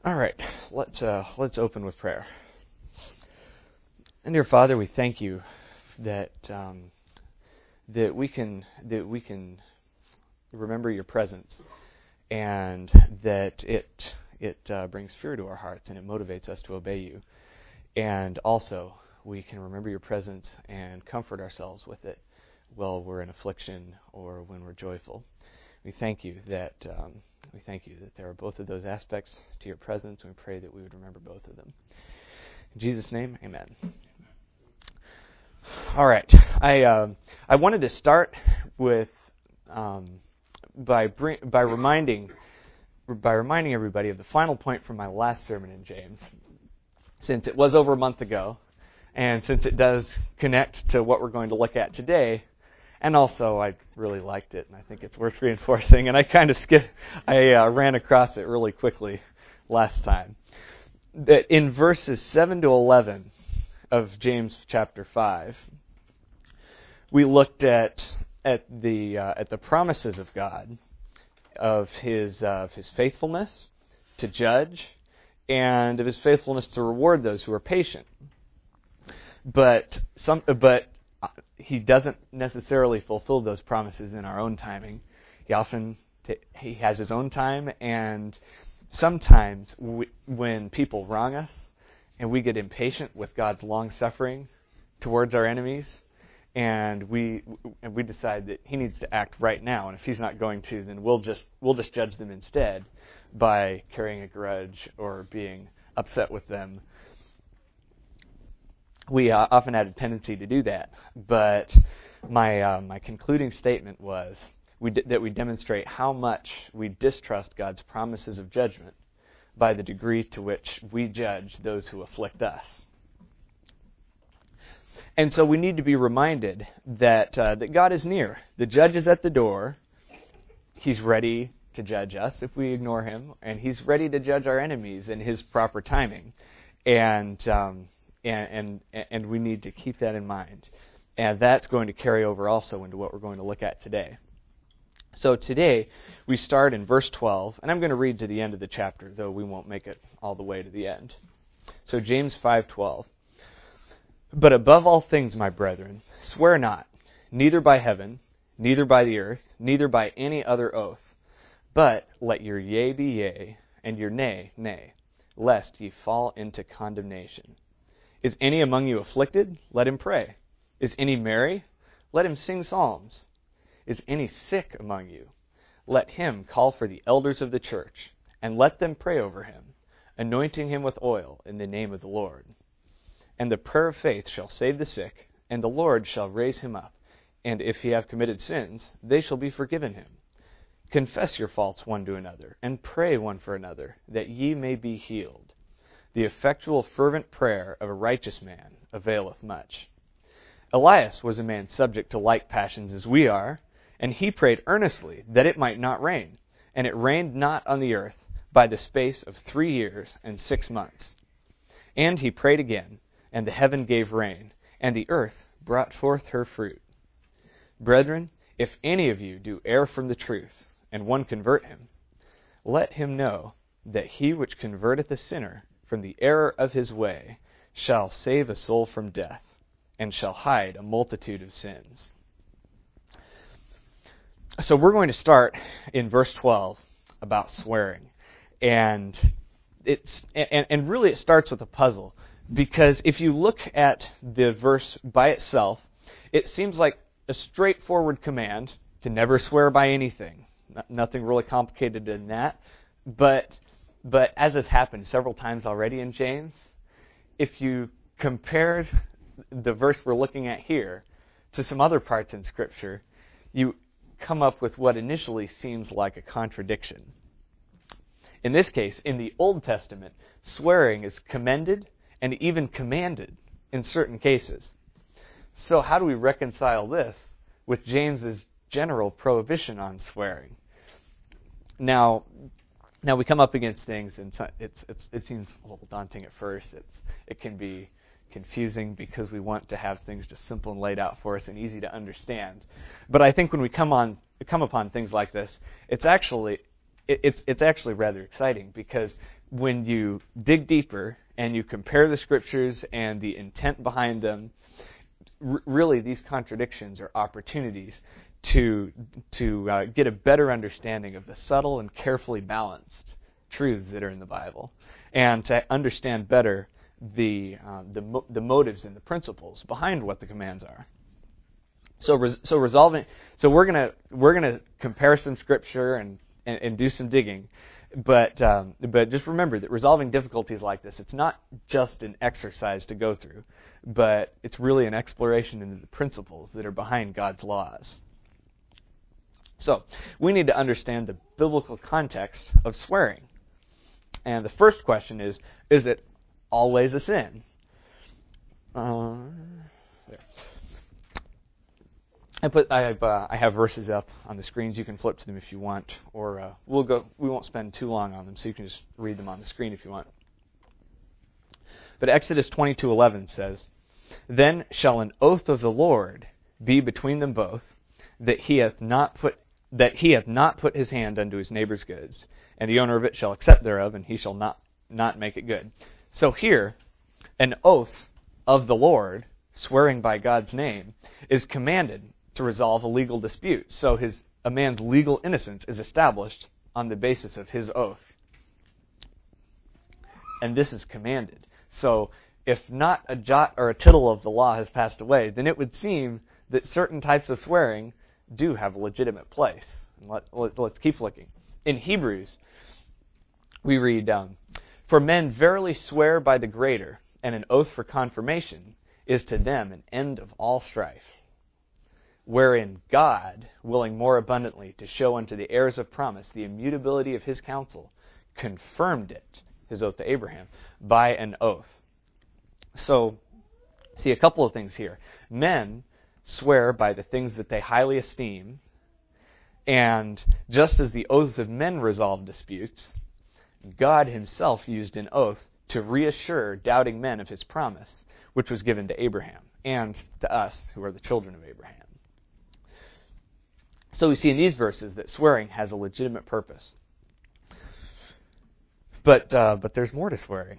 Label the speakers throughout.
Speaker 1: All right, let's open with prayer. And dear Father, we thank you that that we can remember your presence, and that it brings fear to our hearts and it motivates us to obey you. And also, we can remember your presence and comfort ourselves with it while we're in affliction or when we're joyful. We thank you that there are both of those aspects to your presence, and we pray that we would remember both of them. In Jesus' name, amen. All right, I wanted to start with by reminding everybody of the final point from my last sermon in James, since it was over a month ago, and since it does connect to what we're going to look at today. And also, I really liked it, and I think it's worth reinforcing. And I ran across it really quickly last time. That in verses 7 to 11 of James chapter 5, we looked at the promises of God, of His faithfulness to judge, and of His faithfulness to reward those who are patient. But He doesn't necessarily fulfill those promises in our own timing. He has His own time, and sometimes when people wrong us and we get impatient with God's long suffering towards our enemies, and we decide that He needs to act right now, and if He's not going to, then we'll just judge them instead by carrying a grudge or being upset with them. We often had a tendency to do that, but my concluding statement was that we demonstrate how much we distrust God's promises of judgment by the degree to which we judge those who afflict us. And so we need to be reminded that God is near. The judge is at the door. He's ready to judge us if we ignore Him, and He's ready to judge our enemies in His proper timing. And we need to keep that in mind. And that's going to carry over also into what we're going to look at today. So today, we start in verse 12, and I'm going to read to the end of the chapter, though we won't make it all the way to the end. So James 5:12. But above all things, my brethren, swear not, neither by heaven, neither by the earth, neither by any other oath, but let your yea be yea, and your nay, nay, lest ye fall into condemnation. Is any among you afflicted? Let him pray. Is any merry? Let him sing psalms. Is any sick among you? Let him call for the elders of the church, and let them pray over him, anointing him with oil in the name of the Lord. And the prayer of faith shall save the sick, and the Lord shall raise him up. And if he have committed sins, they shall be forgiven him. Confess your faults one to another, and pray one for another, that ye may be healed. The effectual fervent prayer of a righteous man availeth much. Elias was a man subject to like passions as we are, and he prayed earnestly that it might not rain. And it rained not on the earth by the space of 3 years and 6 months. And he prayed again, and the heaven gave rain, and the earth brought forth her fruit. Brethren, if any of you do err from the truth, and one convert him, let him know that he which converteth a sinner from the error of his way shall save a soul from death, and shall hide a multitude of sins. So we're going to start in verse 12 about swearing. And really it starts with a puzzle, because if you look at the verse by itself, it seems like a straightforward command to never swear by anything. Nothing really complicated than that. But as has happened several times already in James, if you compare the verse we're looking at here to some other parts in Scripture, you come up with what initially seems like a contradiction. In this case, in the Old Testament, swearing is commended and even commanded in certain cases. So how do we reconcile this with James's general prohibition on swearing? Now we come up against things, and it seems a little daunting at first. It can be confusing because we want to have things just simple and laid out for us and easy to understand. But I think when we come upon things like this, it's actually it's actually rather exciting, because when you dig deeper and you compare the scriptures and the intent behind them, really these contradictions are opportunities to get a better understanding of the subtle and carefully balanced truths that are in the Bible, and to understand better the motives and the principles behind what the commands are. So we're gonna compare some scripture and do some digging, but just remember that resolving difficulties like this, it's not just an exercise to go through, but it's really an exploration into the principles that are behind God's laws. So we need to understand the biblical context of swearing, and the first question is it always a sin? There. I have verses up on the screens. You can flip to them if you want, or we won't spend too long on them, so you can just read them on the screen if you want. But Exodus 22:11 says, "Then shall an oath of the Lord be between them both, that he hath not put his hand unto his neighbor's goods, and the owner of it shall accept thereof, and he shall not make it good." So here, an oath of the Lord, swearing by God's name, is commanded to resolve a legal dispute. So a man's legal innocence is established on the basis of his oath. And this is commanded. So if not a jot or a tittle of the law has passed away, then it would seem that certain types of swearing do have a legitimate place. Let's keep looking. In Hebrews, we read, "For men verily swear by the greater, and an oath for confirmation is to them an end of all strife. Wherein God, willing more abundantly to show unto the heirs of promise the immutability of his counsel, confirmed it," his oath to Abraham, "by an oath." So, see a couple of things here. Men swear by the things that they highly esteem, and just as the oaths of men resolve disputes, God himself used an oath to reassure doubting men of his promise, which was given to Abraham, and to us, who are the children of Abraham. So we see in these verses that swearing has a legitimate purpose. But there's more to swearing.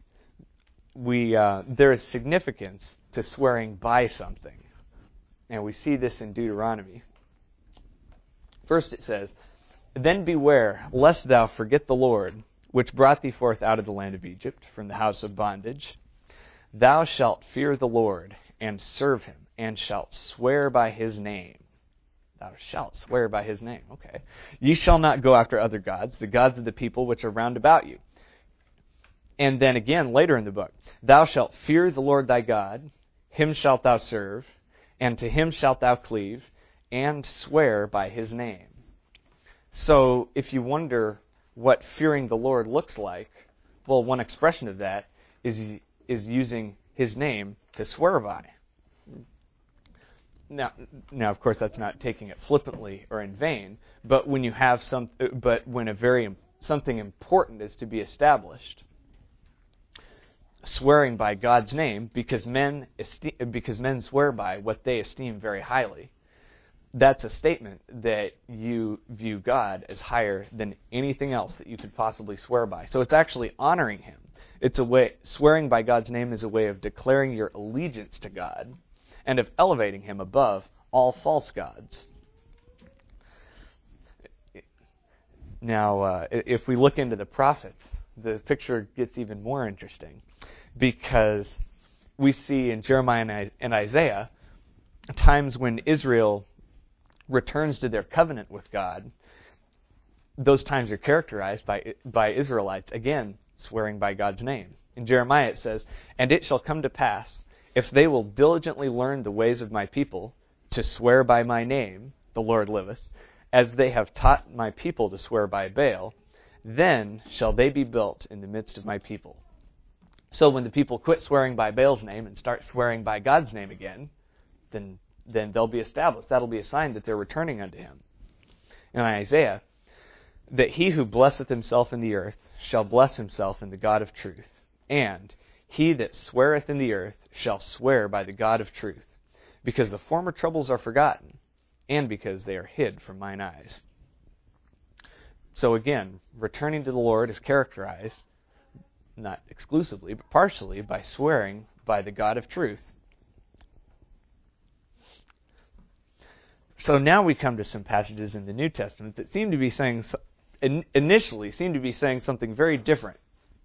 Speaker 1: There is significance to swearing by something. And we see this in Deuteronomy. First it says, "Then beware, lest thou forget the Lord, which brought thee forth out of the land of Egypt, from the house of bondage. Thou shalt fear the Lord, and serve him, and shalt swear by his name." Thou shalt swear by his name. Okay. "Ye shall not go after other gods, the gods of the people which are round about you." And then again, later in the book, "Thou shalt fear the Lord thy God, him shalt thou serve, and to him shalt thou cleave, and swear by his name." So if you wonder what fearing the Lord looks like, well, one expression of that is using his name to swear by. Now, of course, that's not taking it flippantly or in vain. But when you have something important is to be established, swearing by God's name, because men swear by what they esteem very highly, that's a statement that you view God as higher than anything else that you could possibly swear by. So it's actually honoring him. Swearing by God's name is a way of declaring your allegiance to God and of elevating him above all false gods. Now, if we look into the prophets, the picture gets even more interesting, because we see in Jeremiah and Isaiah times when Israel returns to their covenant with God. Those times are characterized by Israelites, again, swearing by God's name. In Jeremiah it says, "And it shall come to pass, if they will diligently learn the ways of my people, to swear by my name, the Lord liveth, as they have taught my people to swear by Baal, then shall they be built in the midst of my people." So when the people quit swearing by Baal's name and start swearing by God's name again, then they'll be established. That'll be a sign that they're returning unto him. In Isaiah, "That he who blesseth himself in the earth shall bless himself in the God of truth, and he that sweareth in the earth shall swear by the God of truth, because the former troubles are forgotten, and because they are hid from mine eyes." So again, returning to the Lord is characterized, not exclusively, but partially, by swearing by the God of truth. So now we come to some passages in the New Testament that seem to be saying, initially, seem to be saying something very different.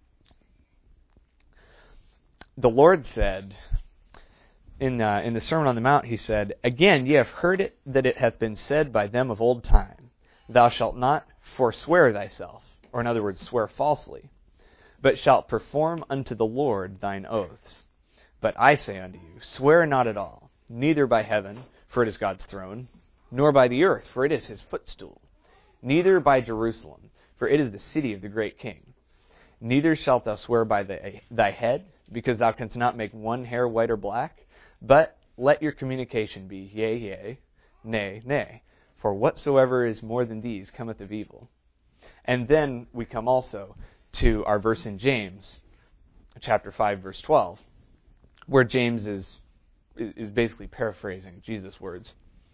Speaker 1: The Lord said, in the Sermon on the Mount, He said, "Again, ye have heard it, that it hath been said by them of old time, Thou shalt not forswear thyself," or in other words, swear falsely, "but shalt perform unto the Lord thine oaths. But I say unto you, swear not at all, neither by heaven, for it is God's throne, nor by the earth, for it is His footstool, neither by Jerusalem, for it is the city of the great King. Neither shalt thou swear by thy head, because thou canst not make one hair white or black, but let your communication be yea, yea, nay, nay. For whatsoever is more than these cometh of evil." And then we come also to our verse in James, chapter 5, verse 12, where James is basically paraphrasing Jesus' words.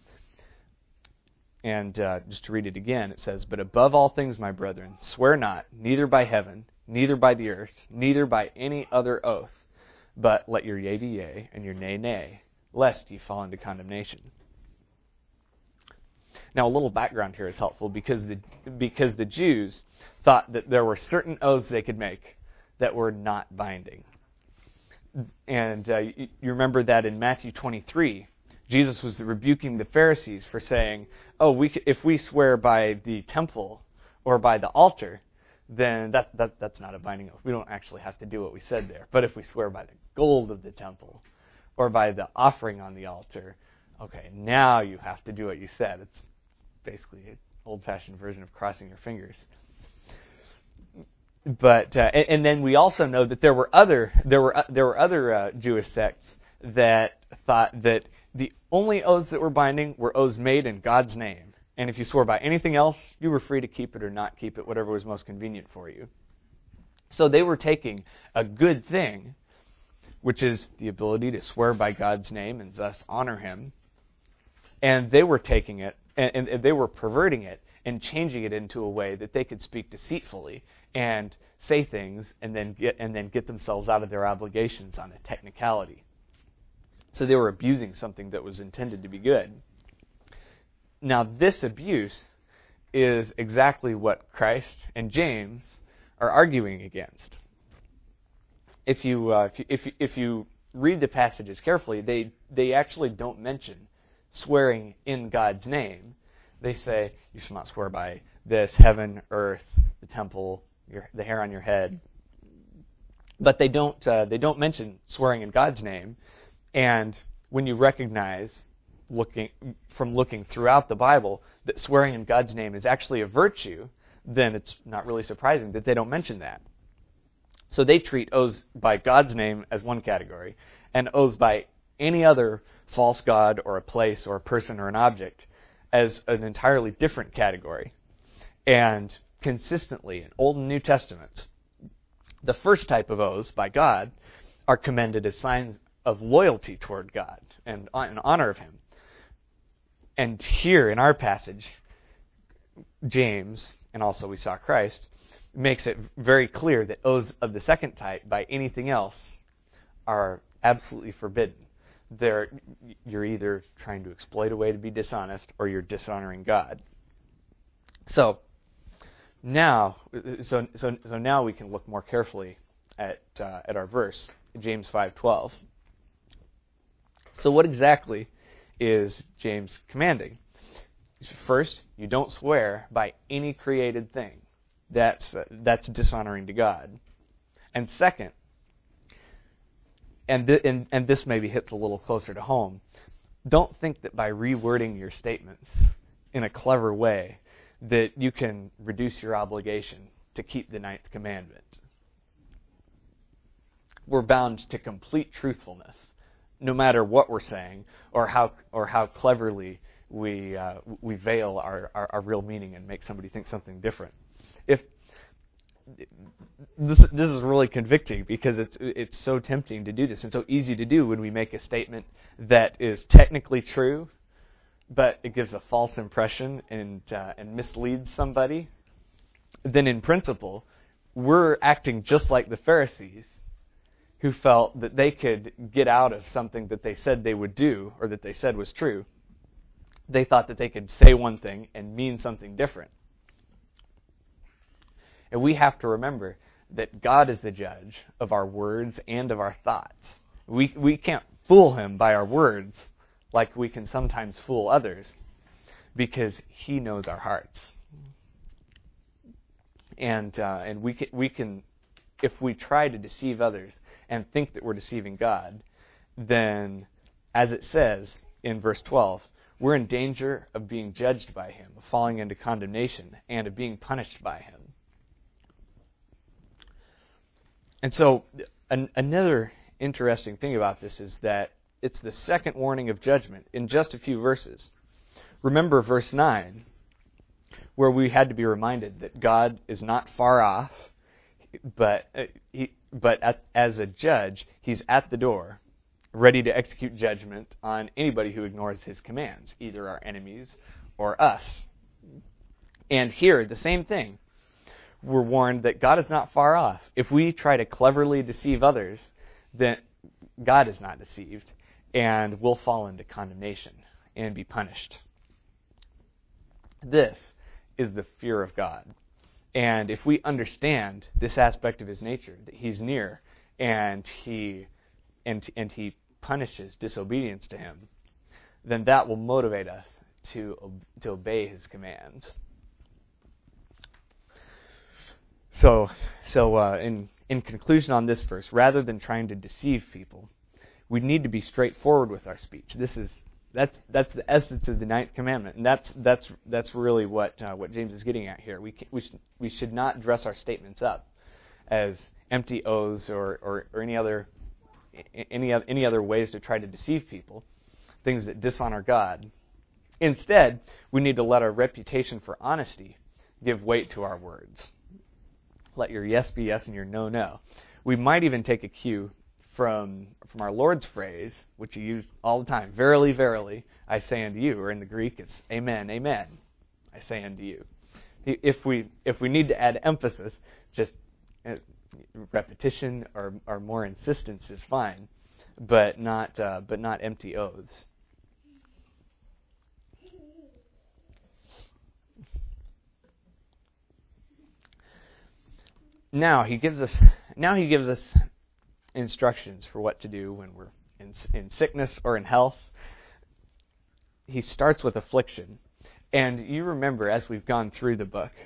Speaker 1: And just to read it again, it says, "But above all things, my brethren, swear not, neither by heaven, neither by the earth, neither by any other oath, but let your yea be yea, and your nay, nay, lest ye fall into condemnation." Now, a little background here is helpful because the Jews thought that there were certain oaths they could make that were not binding. And you remember that in Matthew 23, Jesus was rebuking the Pharisees for saying, if we swear by the temple or by the altar, then that's not a binding oath. We don't actually have to do what we said there. But if we swear by the gold of the temple or by the offering on the altar, okay, now you have to do what you said. It's basically an old-fashioned version of crossing your fingers. But and then we also know that there were other Jewish sects that thought that the only oaths that were binding were oaths made in God's name, and if you swore by anything else, you were free to keep it or not keep it, whatever was most convenient for you. So they were taking a good thing, which is the ability to swear by God's name and thus honor Him, and they were taking it and they were perverting it and changing it into a way that they could speak deceitfully and say things and then get themselves out of their obligations on a technicality. So they were abusing something that was intended to be good. Now, this abuse is exactly what Christ and James are arguing against. If you read the passages carefully, they actually don't mention swearing in God's name. They say you shall not swear by this, heaven, earth, the temple, the hair on your head. But they don't mention swearing in God's name. And when you recognize, looking throughout the Bible, that swearing in God's name is actually a virtue, then it's not really surprising that they don't mention that. So they treat oaths by God's name as one category, and oaths by any other false god or a place or a person or an object as an entirely different category. And consistently in Old and New Testaments, the first type of oaths by God are commended as signs of loyalty toward God and in honor of Him. And here in our passage, James, and also we saw Christ, makes it very clear that oaths of the second type by anything else are absolutely forbidden. You're either trying to exploit a way to be dishonest or you're dishonoring God. So now we can look more carefully at our verse, James 5:12. So what exactly is James commanding? First, you don't swear by any created thing. That's dishonoring to God. And second, and this maybe hits a little closer to home, don't think that by rewording your statements in a clever way that you can reduce your obligation to keep the ninth commandment. We're bound to complete truthfulness, no matter what we're saying or how cleverly we veil our real meaning and make somebody think something different. If this is really convicting because it's so tempting to do this and so easy to do when we make a statement that is technically true, but it gives a false impression and misleads somebody. then in principle, we're acting just like the Pharisees, who felt that they could get out of something that they said they would do, or that they said was true. They thought that they could say one thing and mean something different. And we have to remember that God is the judge of our words and of our thoughts. We can't fool him by our words like we can sometimes fool others, because he knows our hearts. And we can, if we try to deceive others and think that we're deceiving God, then, as it says in verse 12, we're in danger of being judged by him, of falling into condemnation, and of being punished by him. And so, another interesting thing about this is that it's the second warning of judgment in just a few verses. Remember verse 9, where we had to be reminded that God is not far off, but as a judge, he's at the door, ready to execute judgment on anybody who ignores his commands, either our enemies or us. And here, the same thing. We're warned that God is not far off. If we try to cleverly deceive others, then God is not deceived, and we'll fall into condemnation and be punished. This is the fear of God. And if we understand this aspect of his nature, that he's near, and he punishes disobedience to him, then that will motivate us to obey his commands. So in conclusion on this verse, rather than trying to deceive people, we need to be straightforward with our speech. That's the essence of the ninth commandment, and that's really what James is getting at here. We should not dress our statements up as empty oaths or any other ways to try to deceive people, things that dishonor God. Instead, we need to let our reputation for honesty give weight to our words. Let your yes be yes and your no, no. We might even take a cue from our Lord's phrase, which he used all the time. Verily, verily, I say unto you. Or in the Greek, it's amen, amen, I say unto you. If we need to add emphasis, just repetition or more insistence is fine, but not empty oaths. Now he gives us instructions for what to do when we're in sickness or in health. He starts with affliction. And you remember, as we've gone through the book,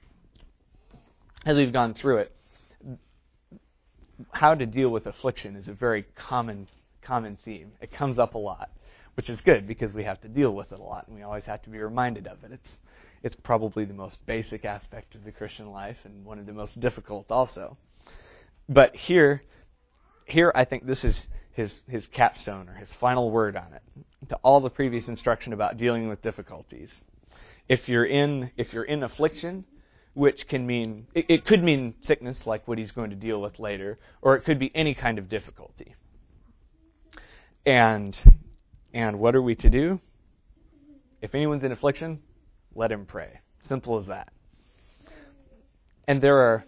Speaker 1: how to deal with affliction is a very common theme. It comes up a lot, which is good because we have to deal with it a lot, and we always have to be reminded of it. It's probably the most basic aspect of the Christian life and one of the most difficult also. But here I think this is his capstone or his final word on it to all the previous instruction about dealing with difficulties. If you're in affliction, which can mean it could mean sickness like what he's going to deal with later, or it could be any kind of difficulty. And what are we to do? If anyone's in affliction, let him pray. Simple as that. And there are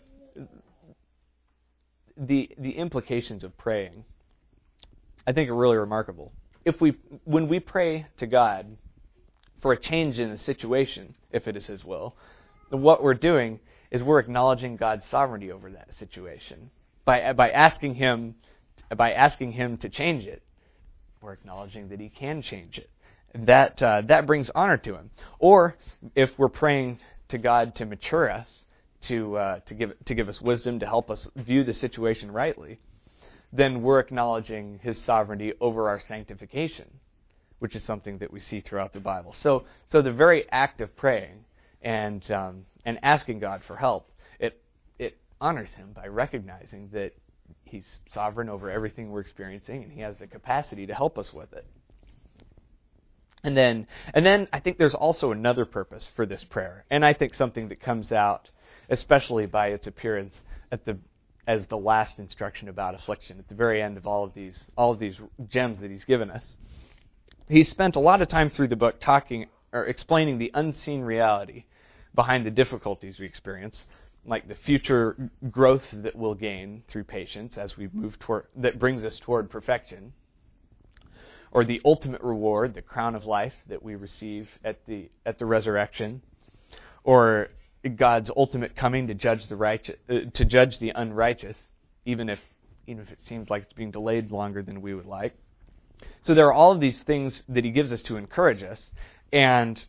Speaker 1: the implications of praying, I think, are really remarkable. When we pray to God for a change in a situation, if it is his will, then what we're doing is we're acknowledging God's sovereignty over that situation. By asking him to change it, we're acknowledging that he can change it. That brings honor to him. Or if we're praying to God to mature us, to give us wisdom, to help us view the situation rightly, then we're acknowledging his sovereignty over our sanctification, which is something that we see throughout the Bible. So the very act of praying and asking God for help, it honors him by recognizing that he's sovereign over everything we're experiencing, and he has the capacity to help us with it. And then I think there's also another purpose for this prayer, and I think something that comes out, especially by its appearance as the last instruction about affliction at the very end of all of these gems that he's given us. He's spent a lot of time through the book talking or explaining the unseen reality behind the difficulties we experience, like the future growth that we'll gain through patience as we move toward, that brings us toward perfection, or the ultimate reward, the crown of life that we receive at the resurrection, or God's ultimate coming to judge the unrighteous, even if it seems like it's being delayed longer than we would like. So there are all of these things that he gives us to encourage us, and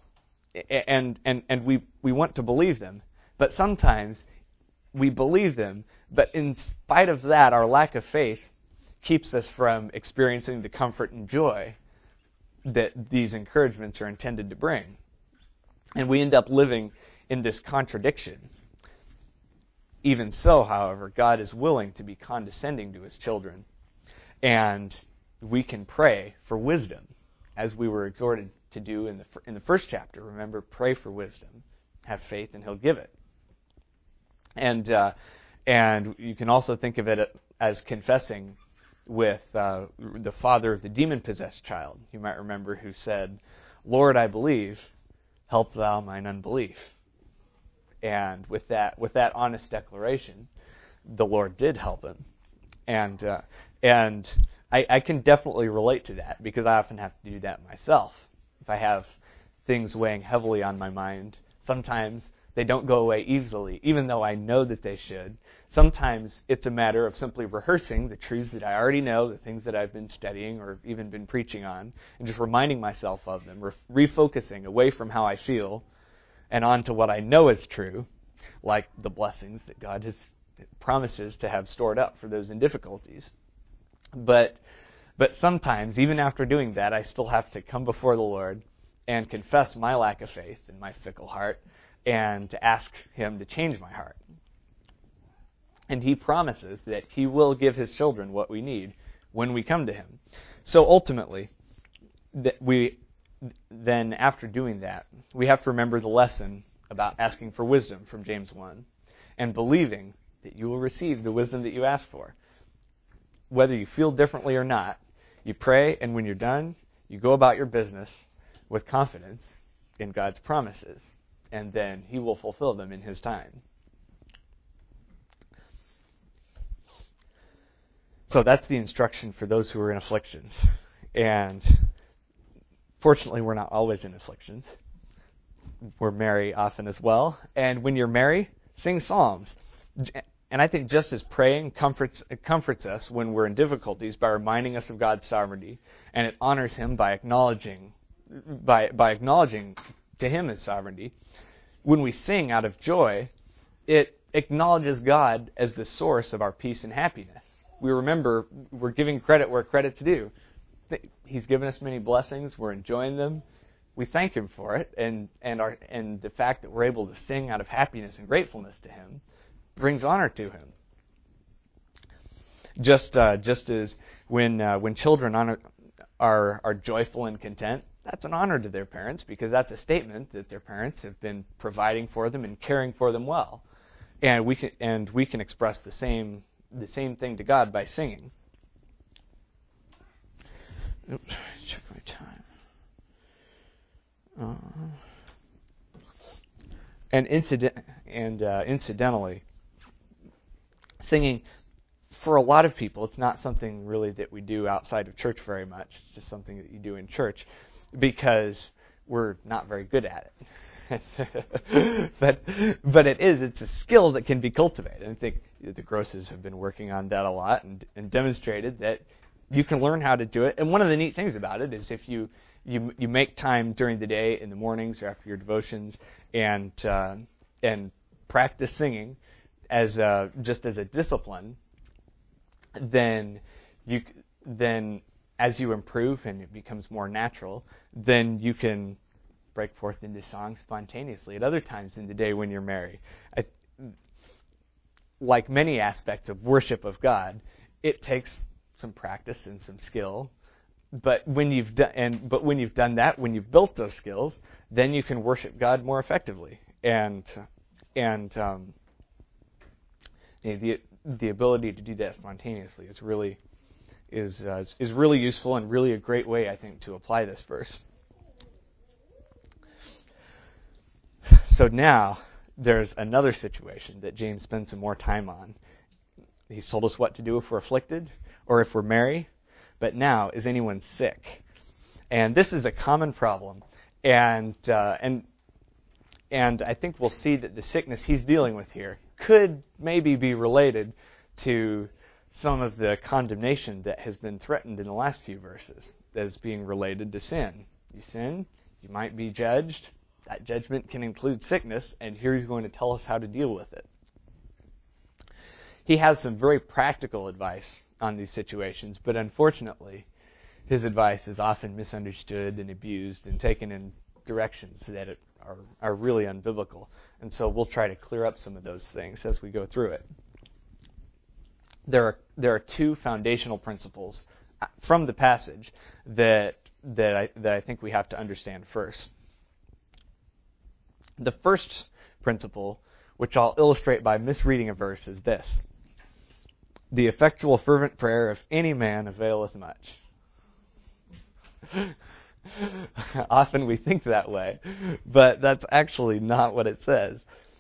Speaker 1: we want to believe them. But sometimes we believe them, but in spite of that, our lack of faith keeps us from experiencing the comfort and joy that these encouragements are intended to bring. And we end up living in this contradiction. Even so, however, God is willing to be condescending to his children. And we can pray for wisdom, as we were exhorted to do in the first chapter. Remember, pray for wisdom. Have faith and he'll give it. And you can also think of it as confessing with the father of the demon-possessed child. You might remember who said, "Lord, I believe, help thou mine unbelief." And with that honest declaration, the Lord did help him. And I can definitely relate to that, because I often have to do that myself. If I have things weighing heavily on my mind, sometimes they don't go away easily, even though I know that they should. Sometimes it's a matter of simply rehearsing the truths that I already know, the things that I've been studying or even been preaching on, and just reminding myself of them, refocusing away from how I feel and on to what I know is true, like the blessings that God promises to have stored up for those in difficulties. But sometimes, even after doing that, I still have to come before the Lord and confess my lack of faith and my fickle heart, and to ask him to change my heart. And he promises that he will give his children what we need when we come to him. So ultimately, then after doing that, we have to remember the lesson about asking for wisdom from James 1, and believing that you will receive the wisdom that you ask for. Whether you feel differently or not, you pray, and when you're done, you go about your business with confidence in God's promises, and then he will fulfill them in his time. So that's the instruction for those who are in afflictions. And fortunately, we're not always in afflictions. We're merry often as well. And when you're merry, sing psalms. And I think just as praying comforts us when we're in difficulties by reminding us of God's sovereignty, and it honors him by acknowledging to him his sovereignty, when we sing out of joy, it acknowledges God as the source of our peace and happiness. We remember we're giving credit where credit's due. He's given us many blessings. We're enjoying them. We thank him for it, and the fact that we're able to sing out of happiness and gratefulness to him brings honor to him. Just as when children are joyful and content, that's an honor to their parents, because that's a statement that their parents have been providing for them and caring for them well. And we can express the same thing to God by singing. Oops, check my time. Incidentally, singing, for a lot of people, it's not something really that we do outside of church very much. It's just something that you do in church, because we're not very good at it. but it's a skill that can be cultivated. And I think the Grosses have been working on that a lot, and demonstrated that you can learn how to do it. And one of the neat things about it is if you make time during the day, in the mornings or after your devotions, and practice singing as just as a discipline, then as you improve and it becomes more natural, then you can break forth into song spontaneously at other times in the day when you're merry. Like many aspects of worship of God, it takes some practice and some skill. But when you've done that, when you've built those skills, then you can worship God more effectively. And the ability to do that spontaneously is really useful, and really a great way, I think, to apply this verse. So now there's another situation that James spends some more time on. He's told us what to do if we're afflicted or if we're merry, but now, is anyone sick? And this is a common problem, and I think we'll see that the sickness he's dealing with here could maybe be related to some of the condemnation that has been threatened in the last few verses as being related to sin. You sin, you might be judged. That judgment can include sickness, and here he's going to tell us how to deal with it. He has some very practical advice on these situations, but unfortunately, his advice is often misunderstood and abused and taken in directions that are really unbiblical. And so we'll try to clear up some of those things as we go through it. There are two foundational principles from the passage that I think we have to understand first. The first principle, which I'll illustrate by misreading a verse, is this: the effectual fervent prayer of any man availeth much. Often we think that way, but that's actually not what it says.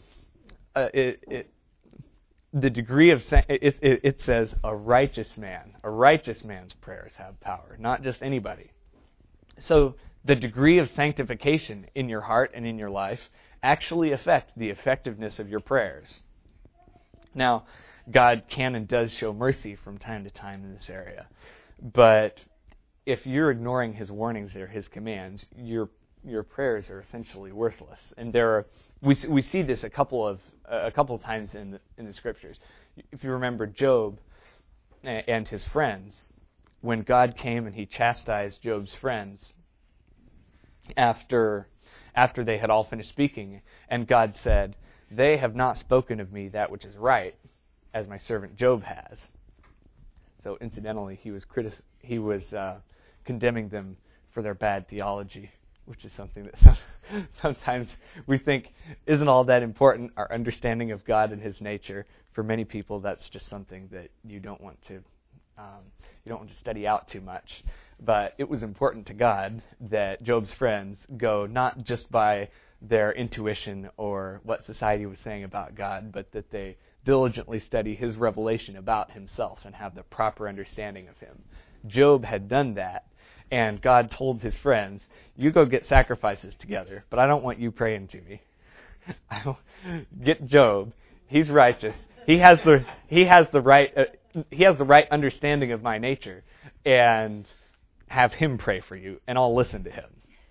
Speaker 1: The degree of it says a righteous man's prayers have power, not just anybody. So the degree of sanctification in your heart and in your life actually affect the effectiveness of your prayers. Now, God can and does show mercy from time to time in this area, but if you're ignoring His warnings or His commands, your prayers are essentially worthless. And we see this a couple of times in the Scriptures. If you remember Job and his friends, when God came and He chastised Job's friends after they had all finished speaking, and God said, "They have not spoken of me that which is right, as my servant Job has." So incidentally, he was condemning them for their bad theology, which is something that sometimes we think isn't all that important. Our understanding of God and His nature, for many people, that's just something that you don't want to study out too much. But it was important to God that Job's friends go not just by their intuition or what society was saying about God, but that they diligently study His revelation about Himself and have the proper understanding of Him. Job had done that, and God told his friends, "You go get sacrifices together, but I don't want you praying to me. Get Job. He's righteous. He has the right understanding of my nature, and have him pray for you, and I'll listen to him."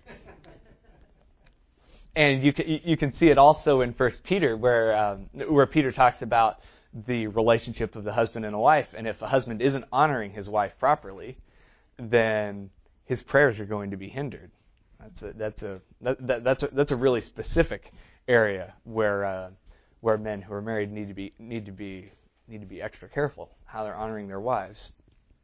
Speaker 1: And you can see it also in 1 Peter, where Peter talks about the relationship of the husband and a wife, and if a husband isn't honoring his wife properly, then his prayers are going to be hindered. That's a really specific area where men who are married need to be extra careful how they're honoring their wives.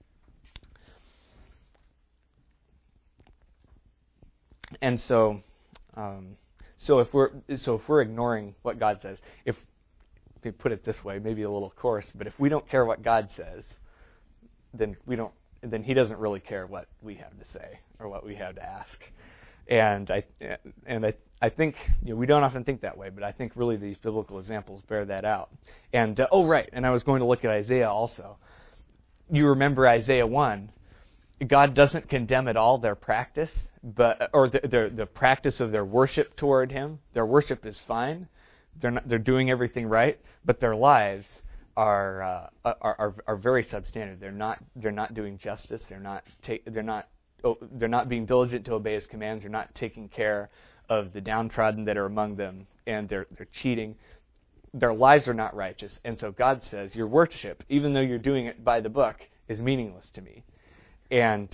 Speaker 1: And so if we're ignoring what God says, if we put it this way, maybe a little coarse, but if we don't care what God says, then He doesn't really care what we have to say or what we have to ask. And I think we don't often think that way, but I think really these biblical examples bear that out. And and I was going to look at Isaiah also. You remember Isaiah 1. God doesn't condemn at all their practice, or the practice of their worship toward Him. Their worship is fine. They're doing everything right, but their lives are very substandard. They're not doing justice. They're not being diligent to obey His commands. They're not taking care of the downtrodden that are among them, and they're cheating. Their lives are not righteous, and so God says, your worship, even though you're doing it by the book, is meaningless to me. And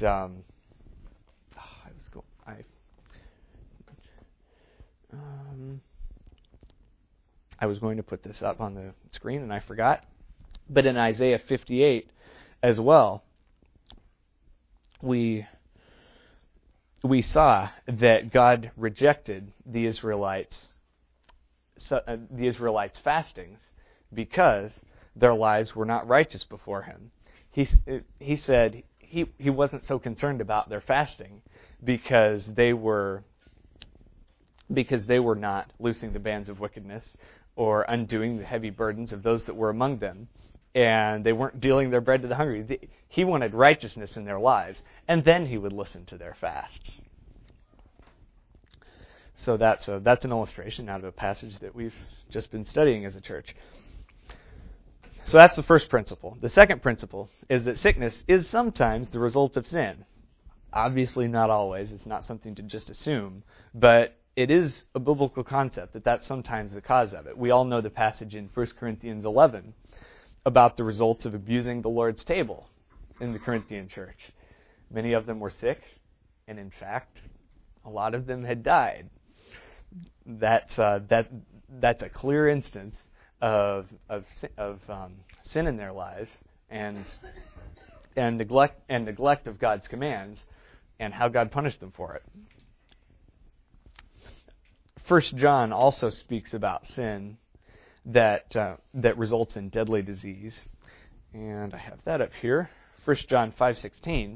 Speaker 1: I was going to put this up on the screen, and I forgot. But in Isaiah 58 as well, we saw that God rejected the Israelites' fastings because their lives were not righteous before Him. He said he wasn't so concerned about their fasting because they were because they were not loosing the bands of wickedness or undoing the heavy burdens of those that were among them, and they weren't dealing their bread to the hungry. He wanted righteousness in their lives, and then he would listen to their fasts. So that's an illustration out of a passage that we've just been studying as a church. So that's the first principle. The second principle is that sickness is sometimes the result of sin. Obviously not always. It's not something to just assume, but it is a biblical concept that that's sometimes the cause of it. We all know the passage in 1 Corinthians 11 about the results of abusing the Lord's table in the Corinthian church. Many of them were sick, and in fact, a lot of them had died. That's a clear instance of sin in their lives and neglect of God's commands and how God punished them for it. 1 John also speaks about sin that results in deadly disease, and I have that up here. 1 John 5:16,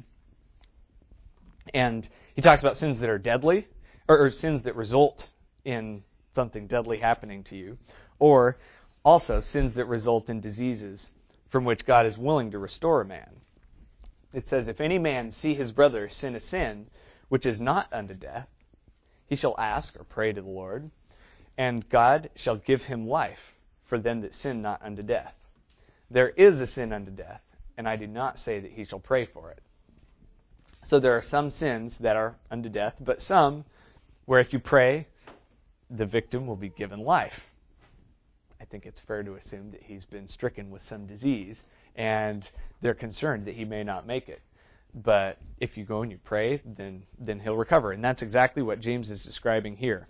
Speaker 1: and he talks about sins that are deadly, or sins that result in something deadly happening to you, or also sins that result in diseases from which God is willing to restore a man. It says, if any man see his brother sin a sin which is not unto death, he shall ask or pray to the Lord, and God shall give him life for them that sin not unto death. There is a sin unto death, and I do not say that he shall pray for it. So there are some sins that are unto death, but some where if you pray, the victim will be given life. I think it's fair to assume that he's been stricken with some disease, and they're concerned that he may not make it. But if you go and you pray, then he'll recover. And that's exactly what James is describing here.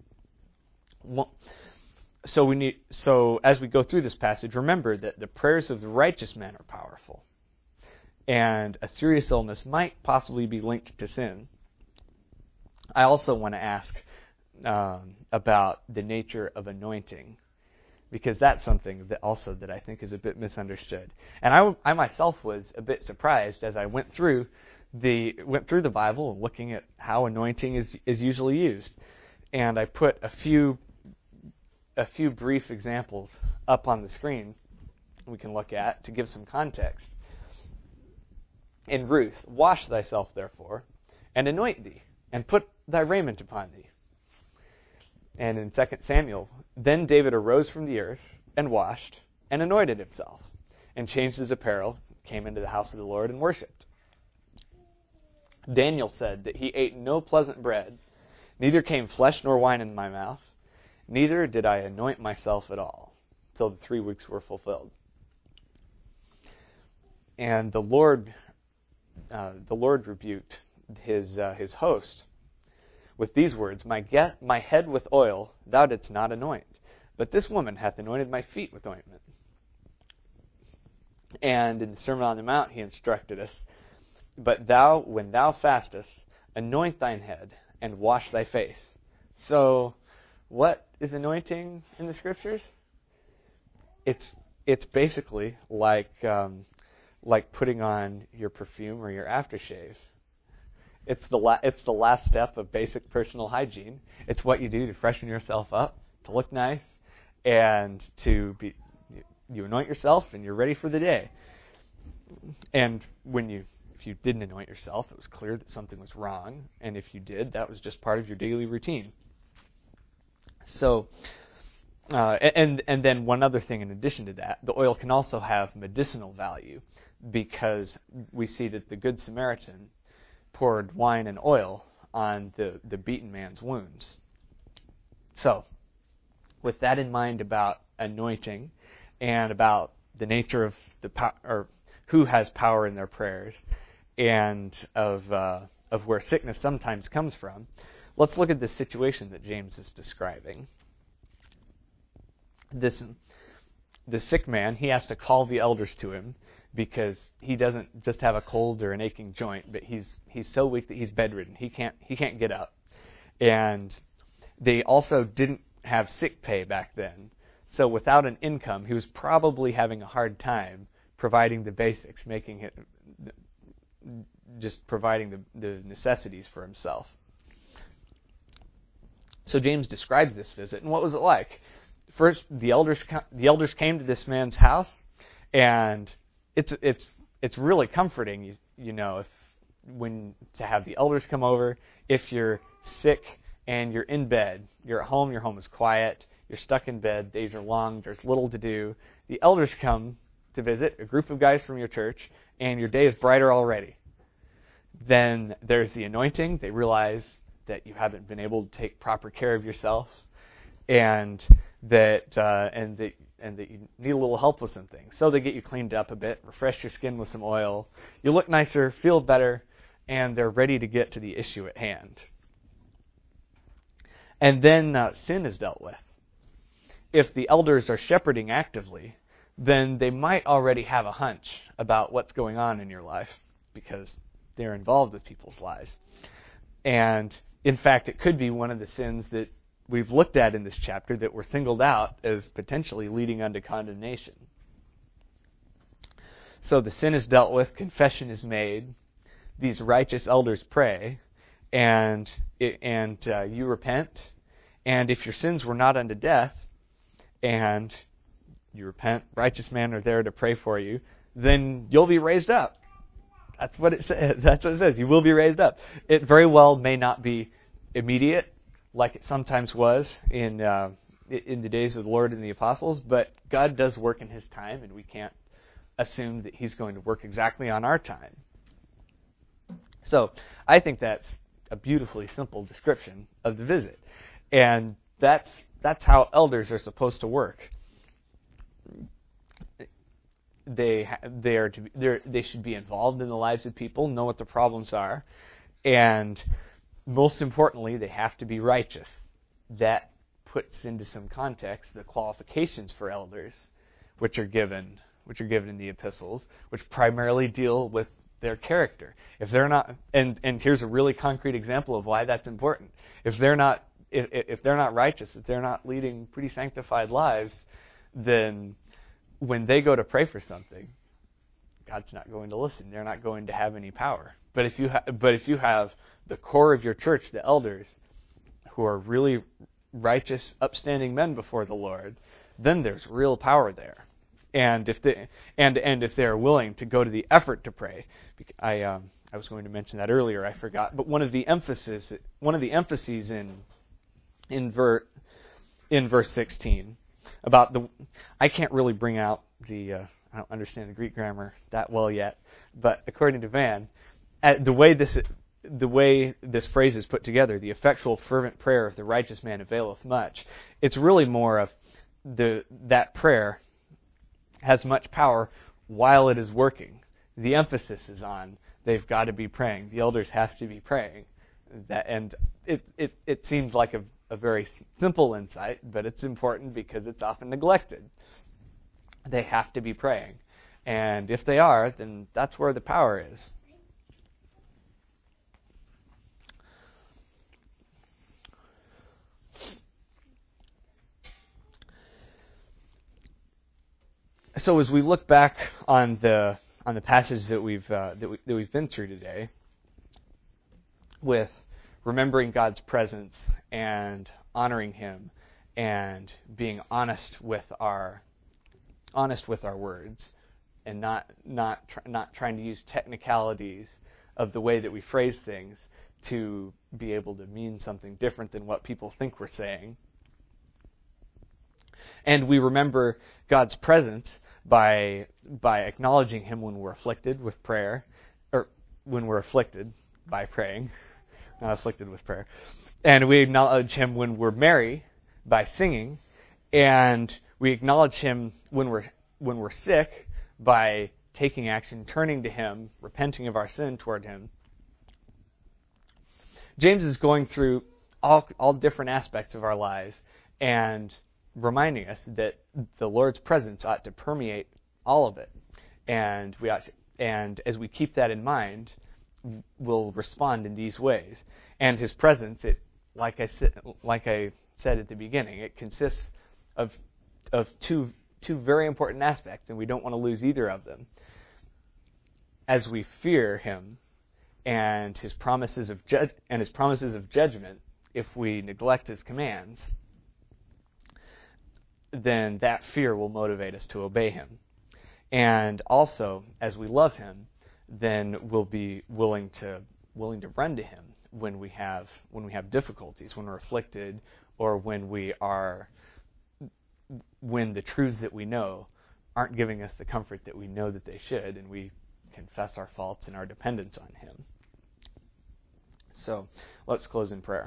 Speaker 1: So as we go through this passage, remember that the prayers of the righteous man are powerful. And a serious illness might possibly be linked to sin. I also want to ask about the nature of anointing, because that's something that I think is a bit misunderstood. And I myself was a bit surprised as I went through the Bible and looking at how anointing is usually used. And I put a few brief examples up on the screen we can look at to give some context. In Ruth, wash thyself therefore, and anoint thee, and put thy raiment upon thee. And in 2 Samuel, then David arose from the earth, and washed, and anointed himself, and changed his apparel, came into the house of the Lord, and worshipped. Daniel said that he ate no pleasant bread, neither came flesh nor wine in my mouth, neither did I anoint myself at all, till the 3 weeks were fulfilled. And the Lord rebuked his host with these words, my head with oil thou didst not anoint, but this woman hath anointed my feet with ointment. And in the Sermon on the Mount he instructed us, but thou, when thou fastest, anoint thine head, and wash thy face. So, what is anointing in the Scriptures? It's basically like putting on your perfume or your aftershave. It's the last step of basic personal hygiene. It's what you do to freshen yourself up, to look nice, and you anoint yourself and you're ready for the day. And if you didn't anoint yourself, it was clear that something was wrong, and if you did, that was just part of your daily routine. So, and then one other thing in addition to that, the oil can also have medicinal value, because we see that the Good Samaritan poured wine and oil on the beaten man's wounds. So, with that in mind about anointing and about the nature of or who has power in their prayers, and of where sickness sometimes comes from, let's look at the situation that James is describing. The sick man, he has to call the elders to him, because he doesn't just have a cold or an aching joint, but he's so weak that he's bedridden. He can't get up. And they also didn't have sick pay back then. So without an income, he was probably having a hard time providing the basics, just providing the necessities for himself. So James describes this visit, and what was it like? First, the elders came to this man's house, and it's really comforting, to have the elders come over. If you're sick and you're in bed, you're at home, your home is quiet, you're stuck in bed, days are long, there's little to do. The elders come to visit, a group of guys from your church, and your day is brighter already. Then there's the anointing. They realize that you haven't been able to take proper care of yourself, and that you need a little help with some things. So they get you cleaned up a bit, refresh your skin with some oil. You look nicer, feel better, and they're ready to get to the issue at hand. And then sin is dealt with. If the elders are shepherding actively, then they might already have a hunch about what's going on in your life because they're involved with people's lives. And in fact, it could be one of the sins that we've looked at in this chapter that were singled out as potentially leading unto condemnation. So the sin is dealt with, confession is made, these righteous elders pray, and you repent. And if your sins were not unto death, and you repent, righteous men are there to pray for you, then you'll be raised up. That's what it says. That's what it says. You will be raised up. It very well may not be immediate, like it sometimes was in the days of the Lord and the apostles, but God does work in His time, and we can't assume that He's going to work exactly on our time. So I think that's a beautifully simple description of the visit, and that's how elders are supposed to work. They should be involved in the lives of people, know what the problems are, and most importantly, they have to be righteous. That puts into some context the qualifications for elders, which are given in the epistles, which primarily deal with their character. If they're not, and here's a really concrete example of why that's important. If they're not righteous, if they're not leading pretty sanctified lives, then when they go to pray for something, God's not going to listen. They're not going to have any power. But if you have the core of your church, the elders, who are really righteous, upstanding men before the Lord, then there's real power there. And if they are willing to go to the effort to pray, I was going to mention that earlier, I forgot. But one of the emphases in verse 16 about I can't really bring out I don't understand the Greek grammar that well yet, but according to Van, the way this phrase is put together, the effectual fervent prayer of the righteous man availeth much, it's really more of that prayer has much power while it is working. The emphasis is on they've got to be praying. The elders have to be praying. And it seems like a very simple insight, but it's important because it's often neglected. They have to be praying. And if they are, then that's where the power is. So as we look back on the passage that we've been through today, with remembering God's presence and honoring Him and being honest with our words, and not trying to use technicalities of the way that we phrase things to be able to mean something different than what people think we're saying. And we remember God's presence by acknowledging Him when we're afflicted with prayer, or when we're afflicted by praying, not afflicted with prayer. And we acknowledge Him when we're merry by singing, and we acknowledge Him when we're sick by taking action, turning to Him, repenting of our sin toward Him. James is going through all different aspects of our lives and reminding us that the Lord's presence ought to permeate all of it, and as we keep that in mind, we'll respond in these ways. And His presence, like I said at the beginning, it consists of two very important aspects, and we don't want to lose either of them. As we fear Him and His promises of judgment, if we neglect his commands, then that fear will motivate us to obey him. And also, as we love him, then we'll be willing to run to him when we have difficulties, when we're afflicted, or when the truths that we know aren't giving us the comfort that we know that they should, and we confess our faults and our dependence on him. So let's close in prayer.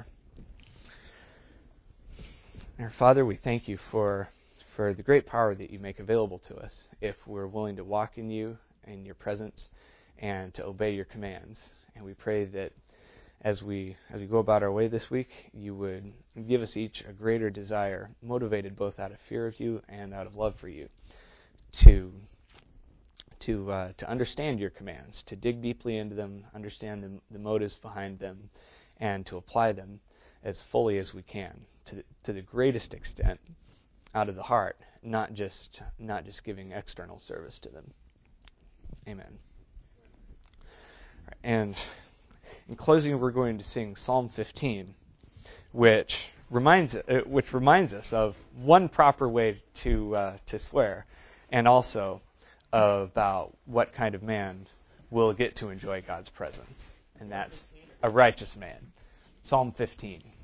Speaker 1: Our Father, we thank you for the great power that you make available to us if we're willing to walk in you, in your presence, and to obey your commands. And we pray that as we go about our way this week, you would give us each a greater desire, motivated both out of fear of you and out of love for you, to understand your commands, to dig deeply into them, understand the motives behind them, and to apply them as fully as we can, to the greatest extent, out of the heart, not just giving external service to them. Amen. And in closing, we're going to sing Psalm 15, which reminds us of one proper way to swear, and also about what kind of man will get to enjoy God's presence, and that's a righteous man. Psalm 15.